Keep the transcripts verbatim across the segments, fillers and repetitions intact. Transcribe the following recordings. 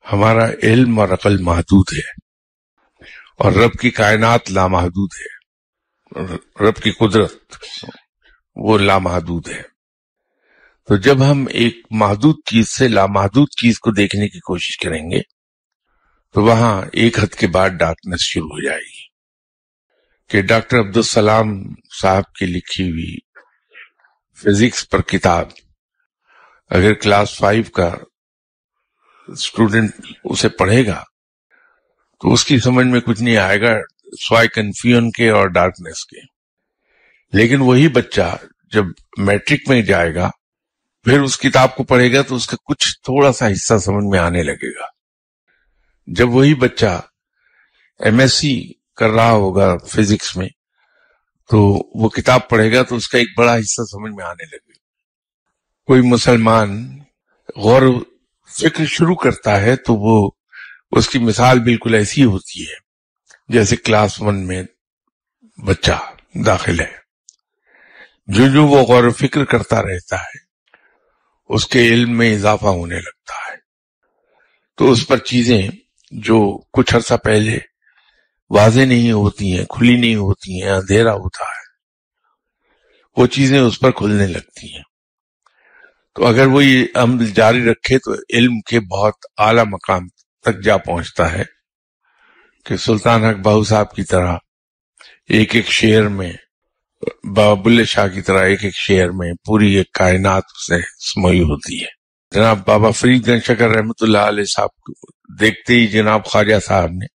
ہمارا علم اور عقل محدود ہے، اور رب کی کائنات لامحدود ہے، رب کی قدرت وہ لامحدود ہے۔ تو جب ہم ایک محدود چیز سے لامحدود چیز کو دیکھنے کی کوشش کریں گے تو وہاں ایک حد کے بعد ڈارکنس شروع ہو جائے گی۔ کہ ڈاکٹر عبدالسلام صاحب کی لکھی ہوئی فزکس پر کتاب اگر کلاس فائیو کا اسٹوڈنٹ اسے پڑھے گا تو اس کی سمجھ میں کچھ نہیں آئے گا سوائے کنفیوژن کے اور ڈارکنس کے۔ لیکن وہی بچہ جب میٹرک میں جائے گا پھر اس کتاب کو پڑھے گا تو اس کا کچھ تھوڑا سا حصہ سمجھ میں آنے لگے گا۔ جب وہی بچہ ایم ایس سی کر رہا ہوگا فزکس میں تو وہ کتاب پڑھے گا تو اس کا ایک بڑا حصہ سمجھ میں آنے لگے گا۔ کوئی مسلمان غور و فکر شروع کرتا ہے تو وہ اس کی مثال بالکل ایسی ہوتی ہے جیسے کلاس ون میں بچہ داخل ہے۔ جو جو وہ غور و فکر کرتا رہتا ہے اس کے علم میں اضافہ ہونے لگتا ہے، تو اس پر چیزیں جو کچھ عرصہ پہلے واضح نہیں ہوتی ہیں، کھلی نہیں ہوتی ہیں، اندھیرا ہوتا ہے، وہ چیزیں اس پر کھلنے لگتی ہیں۔ تو اگر وہ یہ عمل جاری رکھے تو علم کے بہت اعلیٰ مقام تک جا پہنچتا ہے کہ سلطان حق بہو صاحب کی طرح ایک ایک شعر میں، بابا بلے شاہ کی طرح ایک ایک شعر میں پوری ایک کائنات سے سموئی ہوتی ہے۔ جناب بابا فرید گنج شکر رحمۃ اللہ علیہ صاحب کو دیکھتے ہی جناب خواجہ صاحب نے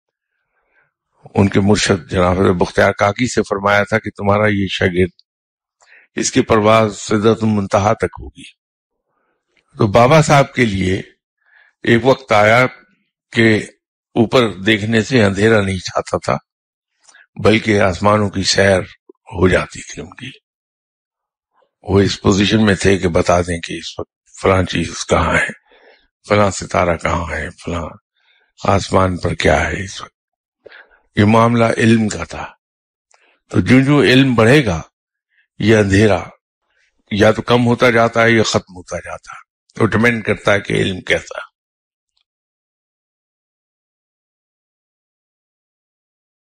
ان کے مرشد جناب بختیار کاکی سے فرمایا تھا کہ تمہارا یہ شاگرد اس کی پرواز سدرۃ المنتہا تک ہوگی۔ تو بابا صاحب کے لیے ایک وقت آیا کہ اوپر دیکھنے سے اندھیرا نہیں چھاتا تھا بلکہ آسمانوں کی سیر ہو جاتی تھی ان کی۔ وہ اس پوزیشن میں تھے کہ بتا دیں کہ اس وقت فلاں چیز کہاں ہے، فلاں ستارہ کہاں ہے، فلاں آسمان پر کیا ہے اس وقت۔ یہ معاملہ علم کا تھا۔ تو جو جو علم بڑھے گا یہ اندھیرا یا تو کم ہوتا جاتا ہے یا ختم ہوتا جاتا ہے، تو ڈیپینڈ کرتا ہے کہ علم کیسا۔